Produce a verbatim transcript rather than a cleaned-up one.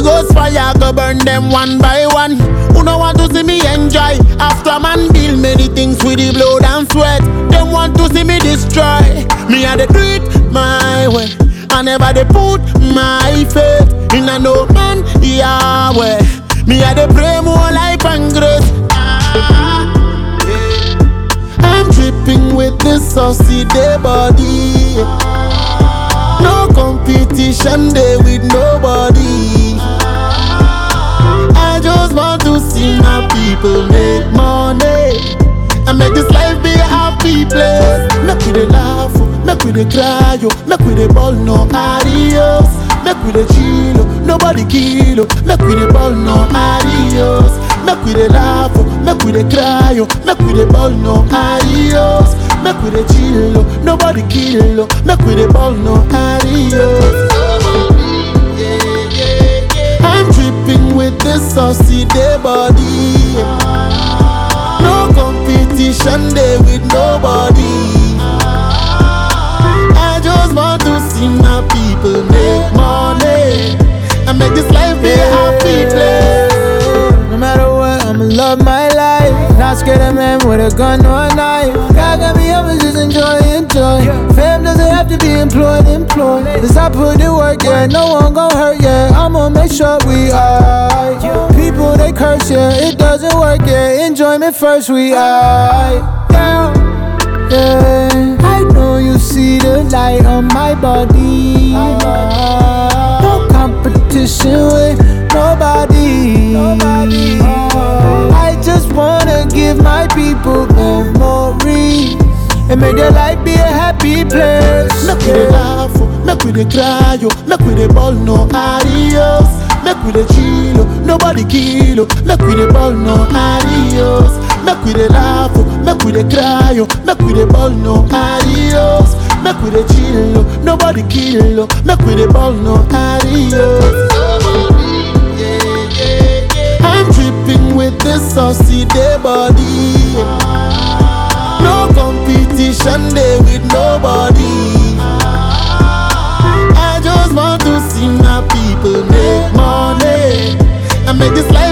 Holy Ghost fire go burn them one by one. Who no want to see me enjoy? After man build many things with the blood and sweat. Them want to see me destroy. Me I dey do it my way. I never dey put my faith in a no man Yahweh. Me I dey pray more life and grace. Ah, yeah. I'm dripping with this saucy day body. No competition day with nobody. I just want to see my people make money and make this life be a happy place. Make we dey laugh, make we dey cry, yo. Make we dey ball no adios. Make we dey chill, nobody kill. Make we dey ball no adios. Make we dey laugh, make we dey cry, yo. Make we dey ball no adios. Make we dey chill, nobody kill. Make we dey ball no adios. I'm dripping with this saucy day body. No competition day with nobody. I just want to see my people make money and make this life be a happy place. No matter what, I'ma love my life. Not scared of man with a gun or a knife. God got me up and just enjoy, enjoy. Fam doesn't have to be employed, employed. Cause I put in work, yeah, no one gon' hurt, yeah. I'ma make sure we alright. People they curse, yeah, it doesn't work, yeah. Enjoyment first, we alright. Yeah, yeah. I know you see the light on my body. No competition with nobody. I just wanna give my people memories and make their life be a happy place. Make we dey laugh, make we dey cry, yo. Make we dey ball no adios. Make we dey chill, nobody kill. Make we dey ball no adios. Make we dey laugh, make we dey cry, yo. Make we dey ball no adios. Make we dey chill, nobody kill. Make we dey ball no adios. I'm dripping with this saucy day body. No competition day with nobody. I just want to see my people make money and make this life